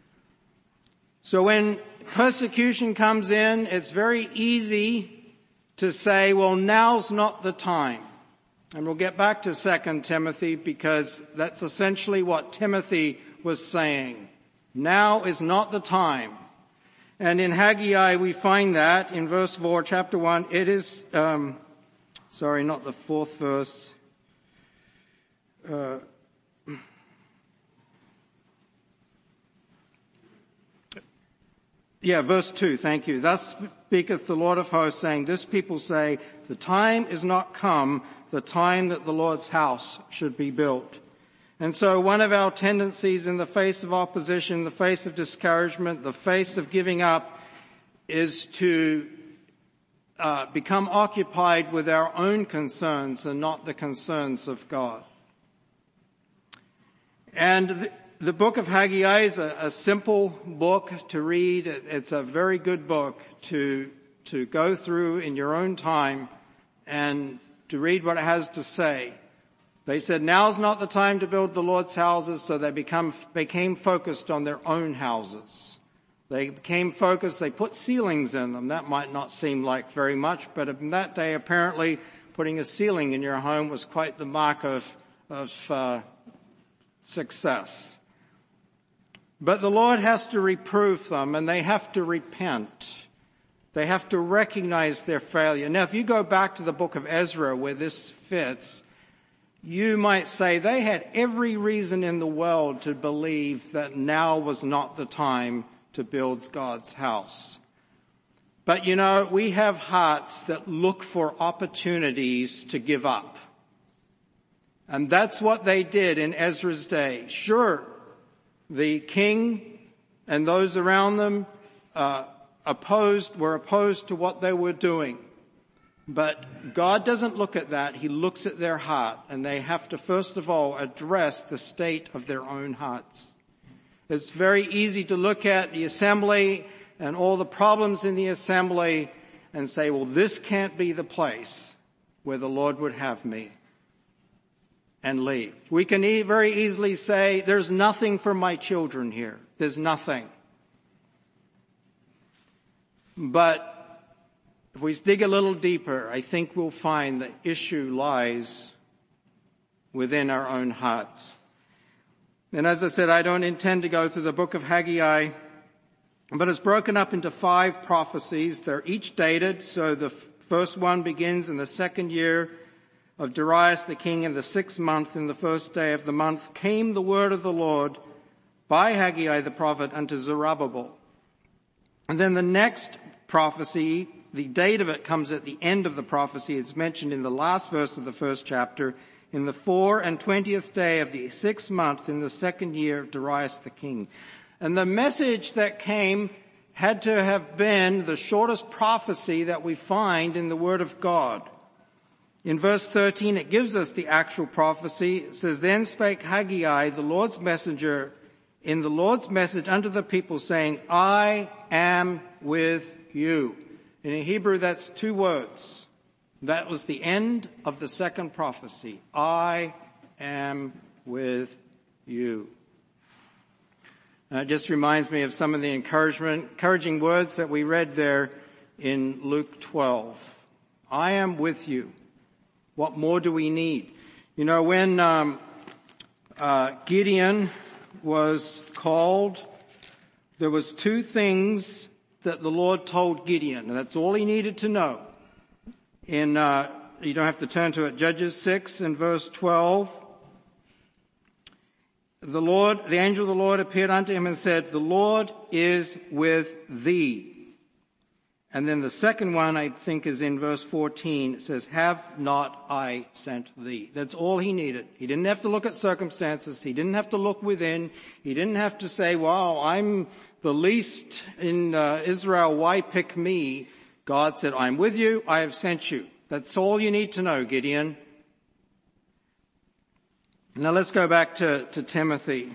Speaker 4: So when persecution comes in, it's very easy to say, well, now's not the time. And we'll get back to Second Timothy because that's essentially what Timothy was saying. Now is not the time. And in Haggai we find that in verse four, chapter one, it is, um, sorry, not the fourth verse. Uh, yeah, verse two, thank you. Thus speaketh the Lord of hosts, saying, this people say, the time is not come, the time that the Lord's house should be built. And so one of our tendencies in the face of opposition, the face of discouragement, the face of giving up, is to uh, become occupied with our own concerns and not the concerns of God. And the, the book of Haggai is a, a simple book to read. It's a very good book to to go through in your own time and to read what it has to say. They said, now's not the time to build the Lord's houses, so they become, became focused on their own houses. They became focused, they put ceilings in them. That might not seem like very much, but in that day, apparently, putting a ceiling in your home was quite the mark of, of uh, success. But the Lord has to reprove them, and they have to repent. They have to recognize their failure. Now, if you go back to the book of Ezra, where this fits, you might say they had every reason in the world to believe that now was not the time to build God's house. But you know, we have hearts that look for opportunities to give up. And that's what they did in Ezra's day. Sure, the king and those around them uh, opposed, were opposed to what they were doing. But God doesn't look at that. He looks at their heart, and they have to first of all address the state of their own hearts. It's very easy to look at the assembly and all the problems in the assembly and say, well, this can't be the place where the Lord would have me, and leave. We can e- very easily say, there's nothing for my children here. There's nothing. But if we dig a little deeper, I think we'll find the issue lies within our own hearts. And as I said, I don't intend to go through the book of Haggai, but it's broken up into five prophecies. They're each dated, so the first one begins in the second year of Darius the king, in the sixth month, in the first day of the month, came the word of the Lord by Haggai the prophet unto Zerubbabel. And then the next prophecy, the date of it comes at the end of the prophecy. It's mentioned in the last verse of the first chapter, in the four and twentieth day of the sixth month, in the second year of Darius the king. And the message that came had to have been the shortest prophecy that we find in the Word of God. In verse thirteen, it gives us the actual prophecy. It says, Then spake Haggai, the Lord's messenger, in the Lord's message unto the people, saying, I am with you. And in Hebrew, that's two words. That was the end of the second prophecy. I am with you. Uh, it just reminds me of some of the encouragement, encouraging words that we read there in Luke twelve. I am with you. What more do we need? You know, when um, uh, Gideon was called, there was two things that the Lord told Gideon, and that's all he needed to know. In uh, you don't have to turn to it. Judges six and verse twelve. The Lord, the angel of the Lord appeared unto him and said, The Lord is with thee. And then the second one, I think, is in verse fourteen. It says, Have not I sent thee? That's all he needed. He didn't have to look at circumstances. He didn't have to look within. He didn't have to say, wow, I'm the least in uh, Israel. Why pick me? God said, I'm with you. I have sent you. That's all you need to know, Gideon. Now let's go back to, to Timothy.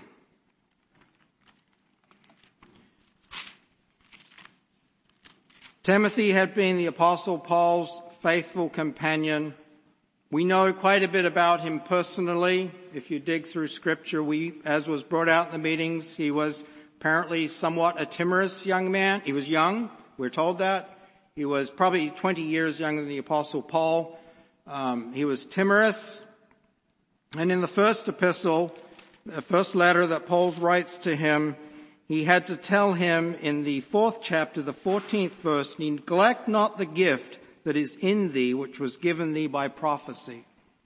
Speaker 4: Timothy had been the Apostle Paul's faithful companion. We know quite a bit about him personally. If you dig through Scripture, we, as was brought out in the meetings, he was apparently somewhat a timorous young man. He was young, we're told that. He was probably twenty years younger than the Apostle Paul. Um, he was timorous. And in the first epistle, the first letter that Paul writes to him, he had to tell him in the fourth chapter, the fourteenth verse, Neglect not the gift that is in thee, which was given thee by prophecy.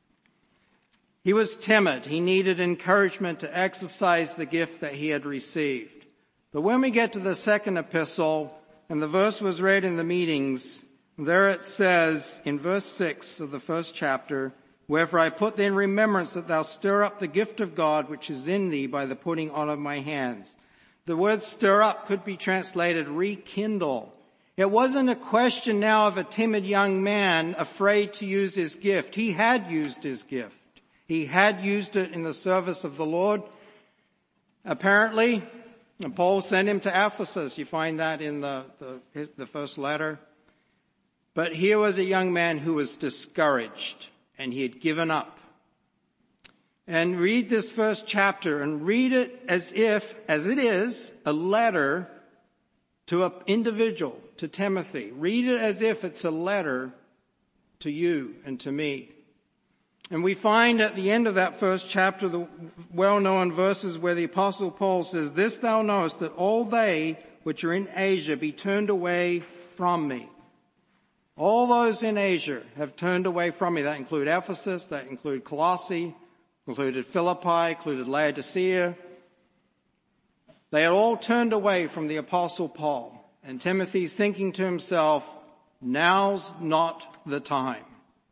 Speaker 4: He was timid. He needed encouragement to exercise the gift that he had received. But when we get to the second epistle, and the verse was read in the meetings, there it says in verse six of the first chapter, Wherefore I put thee in remembrance that thou stir up the gift of God which is in thee by the putting on of my hands. The word stir up could be translated rekindle. It wasn't a question now of a timid young man afraid to use his gift. He had used his gift. He had used it in the service of the Lord. Apparently, and Paul sent him to Ephesus. You find that in the, the, the first letter. But here was a young man who was discouraged, and he had given up. And read this first chapter, and read it as if, as it is, a letter to an individual, to Timothy. Read it as if it's a letter to you and to me. And we find at the end of that first chapter the well-known verses where the Apostle Paul says, This thou knowest, that all they which are in Asia be turned away from me. All those in Asia have turned away from me. That include Ephesus, that include Colossae, included Philippi, included Laodicea. They had all turned away from the Apostle Paul. And Timothy's thinking to himself, now's not the time.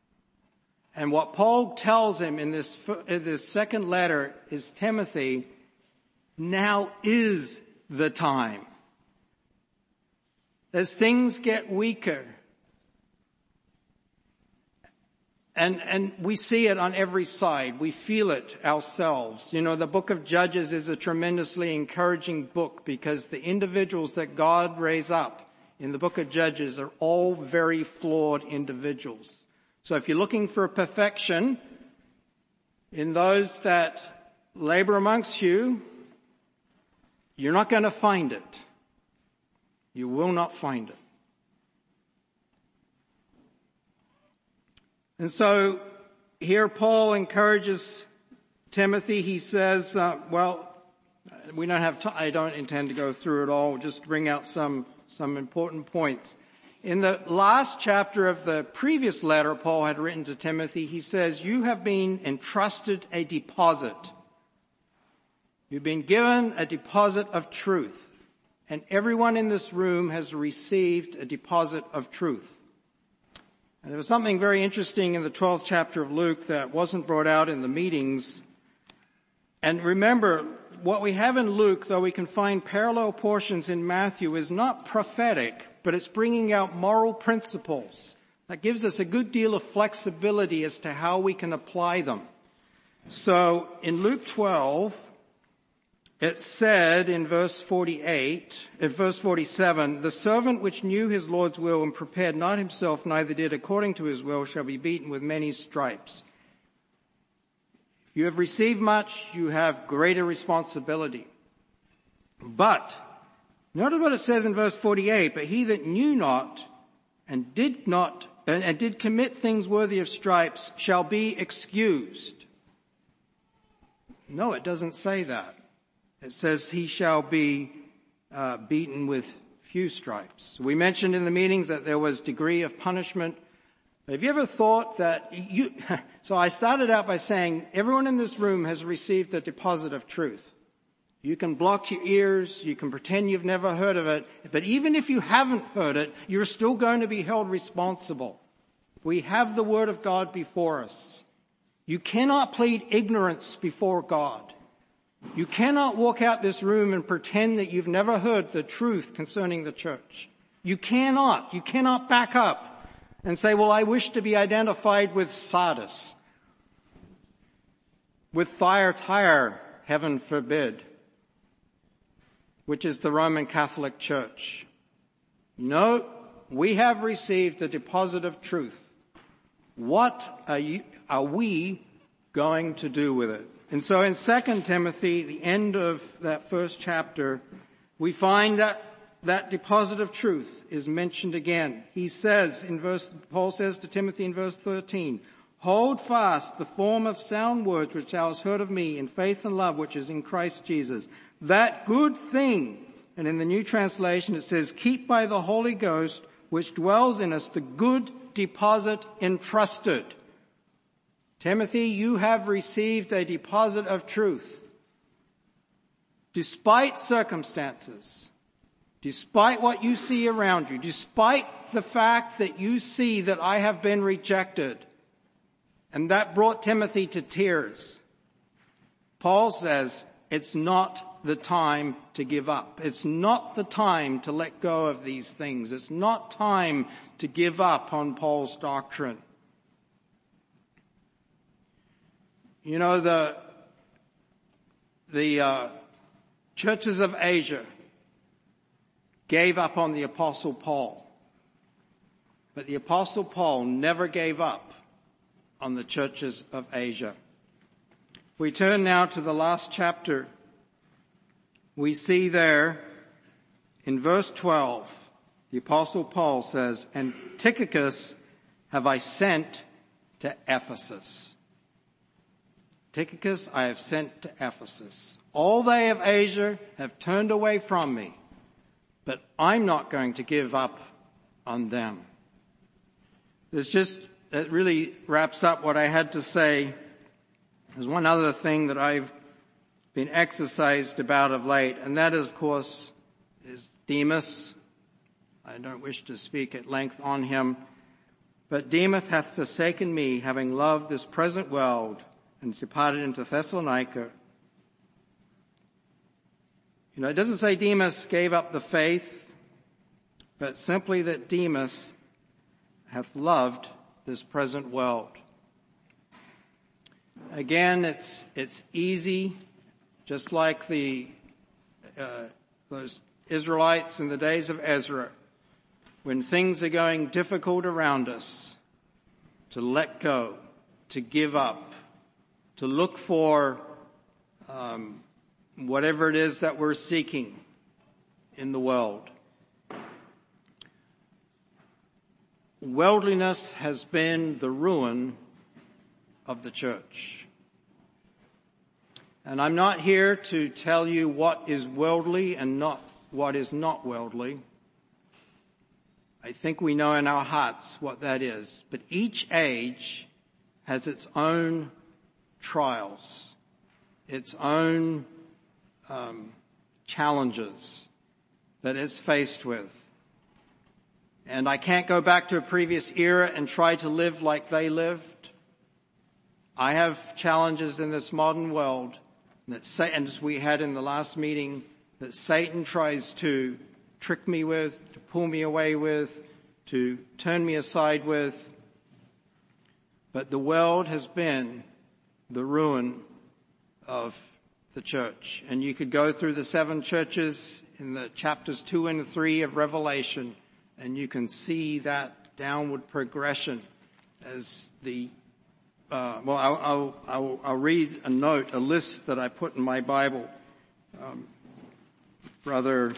Speaker 4: And what Paul tells him in this, in this second letter is, Timothy, now is the time. As things get weaker, And, and we see it on every side. We feel it ourselves. You know, the book of Judges is a tremendously encouraging book because the individuals that God raised up in the book of Judges are all very flawed individuals. So if you're looking for perfection in those that labor amongst you, you're not going to find it. You will not find it. And so here Paul encourages Timothy. He says, uh, well, we don't have time. I don't intend to go through it all. Just bring out some, some important points. In the last chapter of the previous letter Paul had written to Timothy, he says, you have been entrusted a deposit. You've been given a deposit of truth. And everyone in this room has received a deposit of truth. And there was something very interesting in the twelfth chapter of Luke that wasn't brought out in the meetings. And remember, what we have in Luke, though we can find parallel portions in Matthew, is not prophetic, but it's bringing out moral principles. That gives us a good deal of flexibility as to how we can apply them. So in Luke twelve, it said in verse forty-eight, in verse forty-seven, the servant which knew his Lord's will and prepared not himself, neither did according to his will, shall be beaten with many stripes. If you have received much, you have greater responsibility. But, notice what it says in verse forty-eight, but he that knew not and did not, and, and did commit things worthy of stripes shall be excused. No, it doesn't say that. It says he shall be uh, beaten with few stripes. We mentioned in the meetings that there was degree of punishment. Have you ever thought that you, so I started out by saying everyone in this room has received a deposit of truth. You can block your ears, you can pretend you've never heard of it, but even if you haven't heard it, you're still going to be held responsible. We have the Word of God before us. You cannot plead ignorance before God. You cannot walk out this room and pretend that you've never heard the truth concerning the church. You cannot. You cannot back up and say, well, I wish to be identified with Sardis, with Thyatira, heaven forbid, which is the Roman Catholic Church. No, we have received a deposit of truth. What are, you, are we going to do with it? And so in Second Timothy, the end of that first chapter, we find that that deposit of truth is mentioned again. He says in verse, Paul says to Timothy in verse thirteen, hold fast the form of sound words which thou hast heard of me in faith and love which is in Christ Jesus. That good thing, and in the New Translation it says, keep by the Holy Ghost which dwells in us the good deposit entrusted. Timothy, you have received a deposit of truth. Despite circumstances, despite what you see around you, despite the fact that you see that I have been rejected, and that brought Timothy to tears, Paul says it's not the time to give up. It's not the time to let go of these things. It's not time to give up on Paul's doctrine. You know, the, the uh, churches of Asia gave up on the Apostle Paul. But the Apostle Paul never gave up on the churches of Asia. We turn now to the last chapter. We see there in verse twelve, the Apostle Paul says, and Tychicus have I sent to Ephesus. Tychicus I have sent to Ephesus. All they of Asia have turned away from me, but I'm not going to give up on them. There's just, it really wraps up what I had to say. There's one other thing that I've been exercised about of late, and that is, of course, is Demas. I don't wish to speak at length on him, but Demas hath forsaken me, having loved this present world, and departed into Thessalonica. You know, it doesn't say Demas gave up the faith, but simply that Demas hath loved this present world. again, it's, it's easy, just like the, uh, those Israelites in the days of Ezra, when things are going difficult around us, to let go, to give up, to look for um, whatever it is that we're seeking in the world. Worldliness has been the ruin of the church. And I'm not here to tell you what is worldly and not what is not worldly. I think we know in our hearts what that is. But each age has its own trials, its own um, challenges that it's faced with. And I can't go back to a previous era and try to live like they lived. I have challenges in this modern world that Satan, as we had in the last meeting, that Satan tries to trick me with, to pull me away with, to turn me aside with. But the world has been the ruin of the church. And you could go through the seven churches in the chapters two and three of Revelation, and you can see that downward progression as the Uh, well, I'll, I'll, I'll, I'll read a note, a list that I put in my Bible. Um, Brother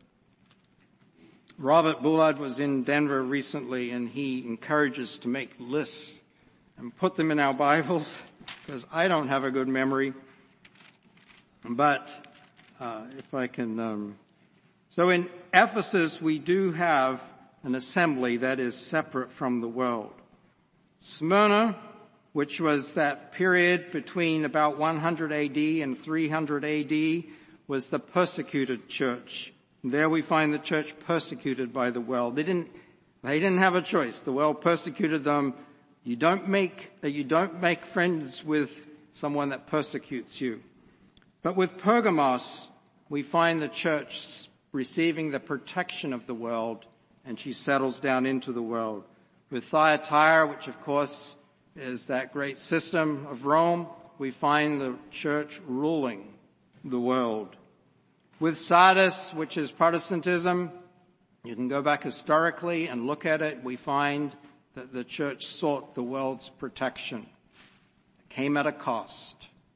Speaker 4: Robert Bullard was in Denver recently, and he encourages to make lists and put them in our Bibles, because I don't have a good memory. But uh, if I can, um, so in Ephesus we do have an assembly that is separate from the world. Smyrna, which was that period between about one hundred A D and three hundred A D, was the persecuted church. There we find the church persecuted by the world. They didn't, they didn't have a choice. The world persecuted them. You don't make, you don't make friends with someone that persecutes you. But with Pergamos, we find the church receiving the protection of the world, and she settles down into the world. With Thyatira, which of course is that great system of Rome, we find the church ruling the world. With Sardis, which is Protestantism, you can go back historically and look at it. We find that the church sought the world's protection. It came at a cost.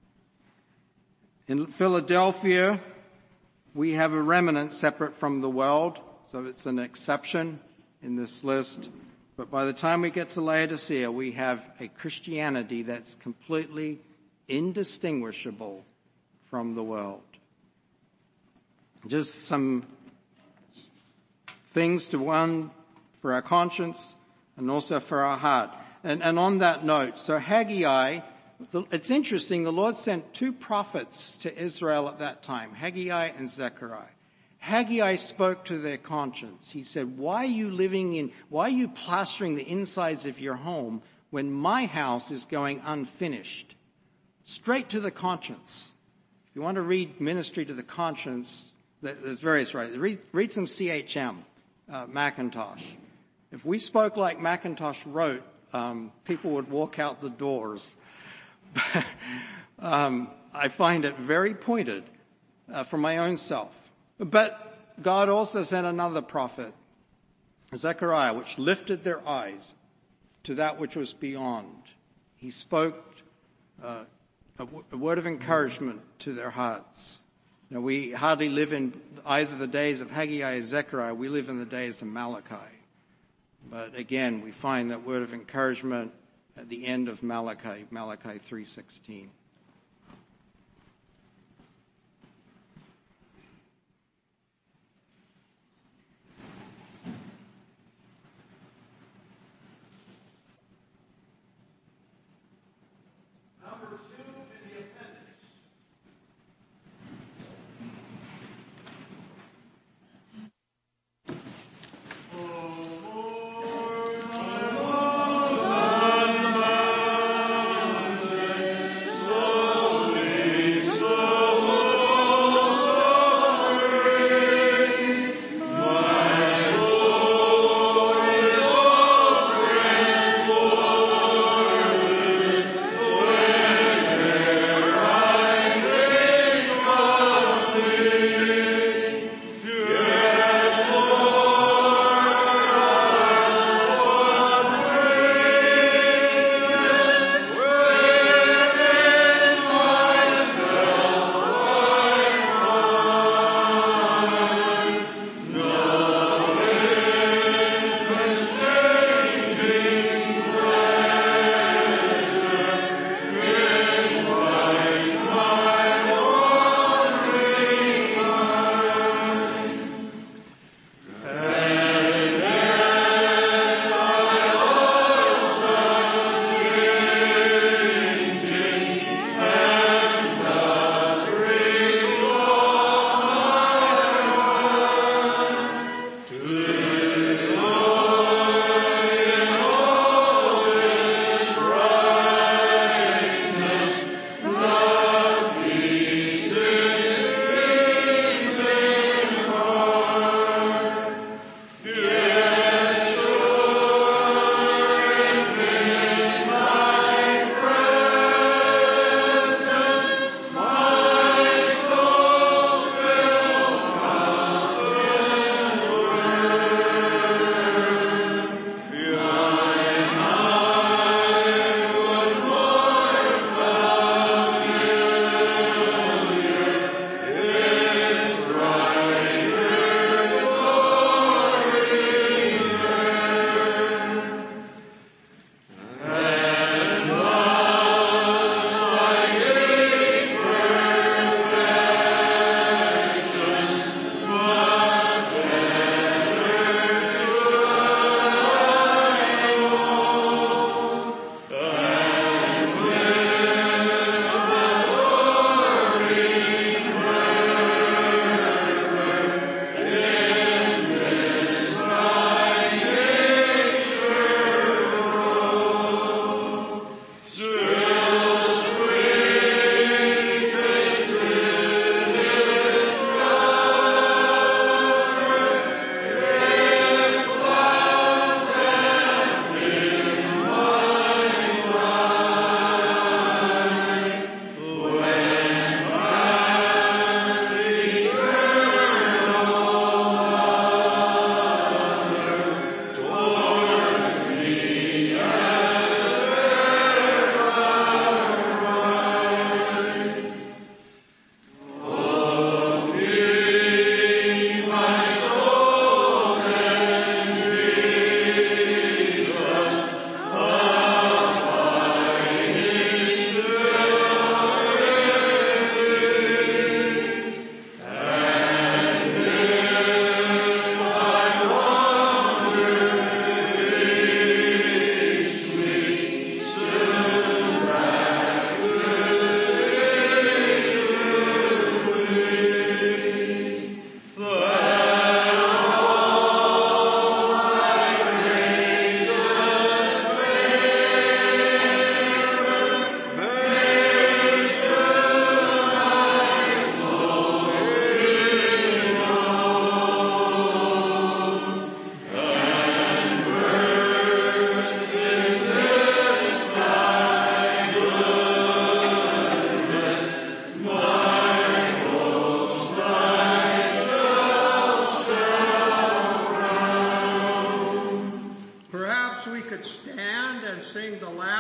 Speaker 4: In Philadelphia, we have a remnant separate from the world, so it's an exception in this list. But by the time we get to Laodicea, we have a Christianity that's completely indistinguishable from the world. Just some things to one for our conscience and also for our heart. And, and on that note, so Haggai, it's interesting, the Lord sent two prophets to Israel at that time, Haggai and Zechariah. Haggai spoke to their conscience. He said, why are you living in, why are you plastering the insides of your home when my house is going unfinished? Straight to the conscience. If you want to read ministry to the conscience, there's various writers. Read, read some C H M, uh, Macintosh. If we spoke like Macintosh wrote, um, people would walk out the doors. um, I find it very pointed uh, for my own self. But God also sent another prophet, Zechariah, which lifted their eyes to that which was beyond. He spoke uh, a, w- a word of encouragement to their hearts. Now, we hardly live in either the days of Haggai or Zechariah. We live in the days of Malachi. But again, we find that word of encouragement at the end of Malachi, Malachi three sixteen.
Speaker 5: Oh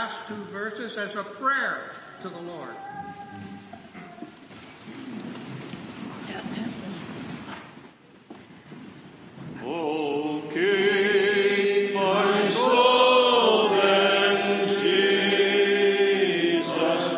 Speaker 5: last two verses as a prayer to the Lord.
Speaker 6: Oh, keep my soul then, Jesus,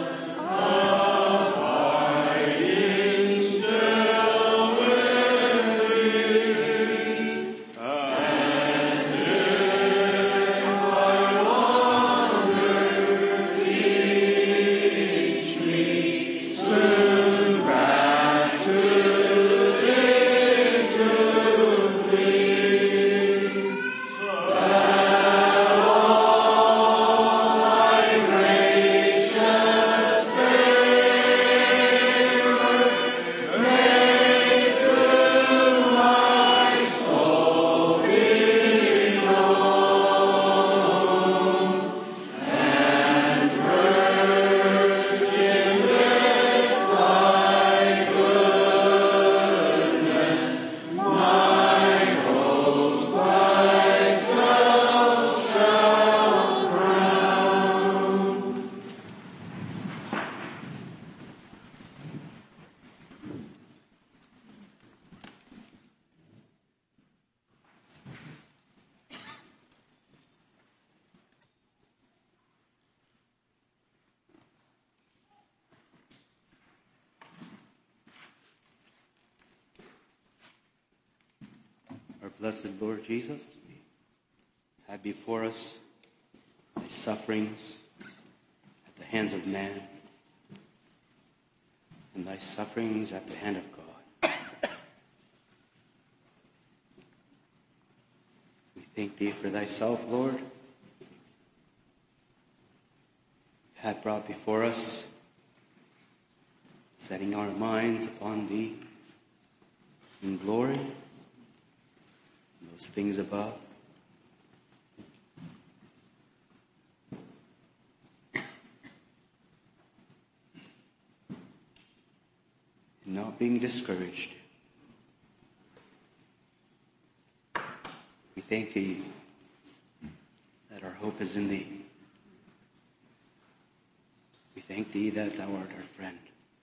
Speaker 6: abiding still with thee. And if I wander, teach me soon back to thee to flee. That all thy gracious favor may to my soul be known, and mercy in this thy goodness, my hopes thyself shall crown.
Speaker 7: Our blessed Lord Jesus, we had before us thy sufferings at the hands of man and thy sufferings at the hand of God. We thank thee for thyself, Lord, had brought before us, setting our minds upon thee in glory, those things above. And not being discouraged. We thank thee that our hope is in thee. We thank thee that thou art our friend.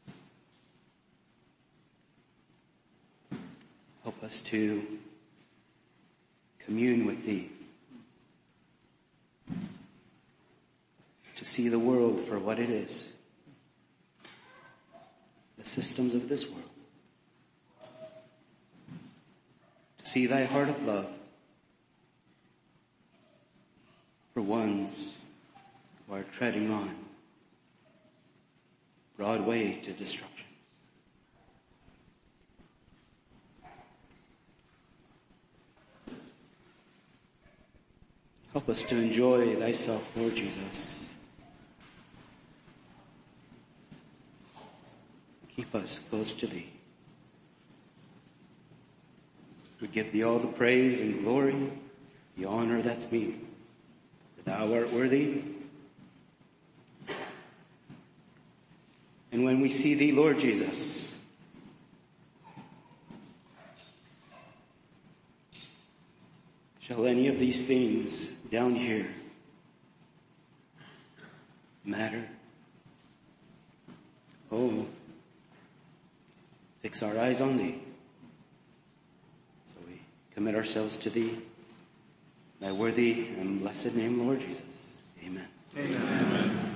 Speaker 7: Help us to commune with thee, to see the world for what it is, the systems of this world, to see thy heart of love for ones who are treading on broad way to destruction. Help us to enjoy thyself, Lord Jesus. Keep us close to thee. We give thee all the praise and glory, the honor that's meet. For thou art worthy. And when we see thee, Lord Jesus, shall any of these things down here matter? Oh, fix our eyes on thee. So we commit ourselves to thee, thy worthy and blessed name, Lord Jesus. Amen.
Speaker 5: Amen. Amen.